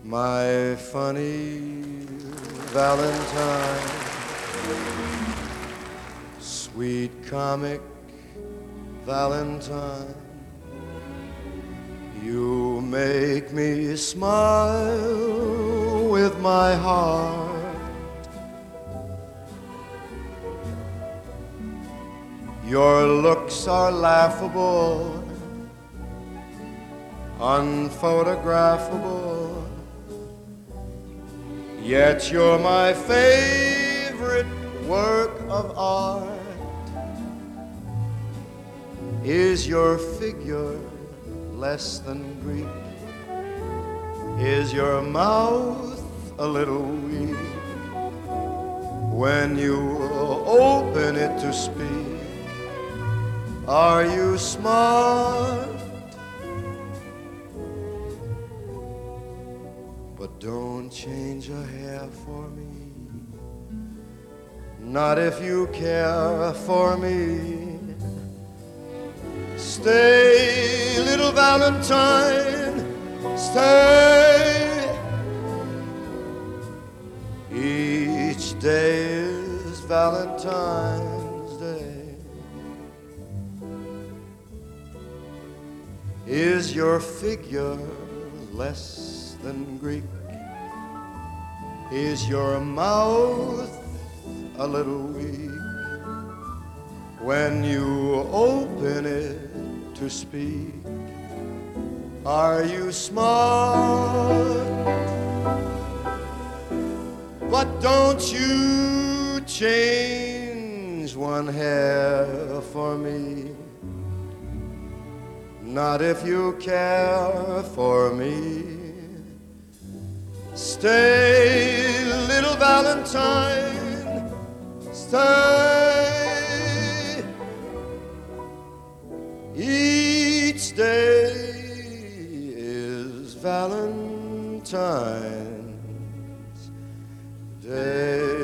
My funny Valentine, sweet comic Valentine, you make me smile with my heart. Your looks are laughable, unphotographable, yet you're my favorite work of art. Is your figure less than Greek? Is your mouth a little weak when you open it to speak? Are you smart? But don't change a hair for me, not if you care for me. Stay, little Valentine, stay. Each day is Valentine's Day. Is your figure less than Greek? Is your mouth a little weak when you open it to speak? Are you smart? But don't you change one hair for me, not if you care for me. Stay, little Valentine, stay. Each day is Valentine's Day.